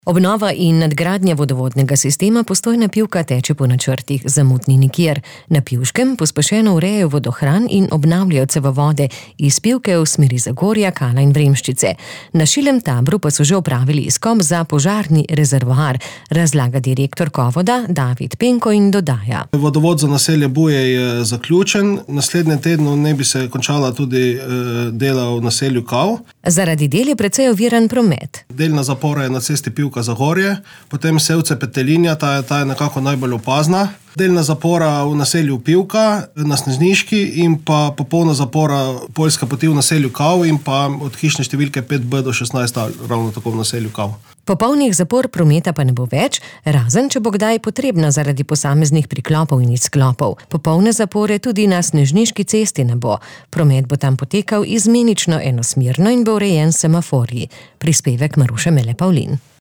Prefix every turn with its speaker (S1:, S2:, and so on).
S1: Obnova in nadgradnja vodovodnega sistema Postojna Pivka teče po načrtih, zamud ni nikjer. Na Pivškem pospešeno urejajo vodohran in obnavljajo cevovode iz Pivke v smeri Zagorja, Kana in Vremščice. Na Šilem Tabru pa so že opravili izkop za požarni rezervoar, razlaga direktor Kovoda David Penko in dodaja.
S2: Vodovod za naselje Buje je zaključen. Naslednjem tednu naj bi se končala tudi dela v naselju Kav.
S1: Zaradi del je precej oviran promet.
S2: Delna zapora je na cesti Pivka-Zagorje, potem Sevce-Petelinja, ta je nekako najbolj opazna. Delna zapora v naselju Pivka na Snežniški in pa popolna zapora Poljska poti v naselju Kav in pa od hišne številke 5B do 16 ravno tako v naselju Kav.
S1: Popolnih zapor prometa pa ne bo več, razen če bo kdaj potrebna zaradi posameznih priklopov in izklopov. Popolne zapore tudi na Snežniški cesti ne bo. Promet bo tam potekal izmenično enosmerno in bo urejen s semaforji. Prispevek Maruše Mele Pavlin.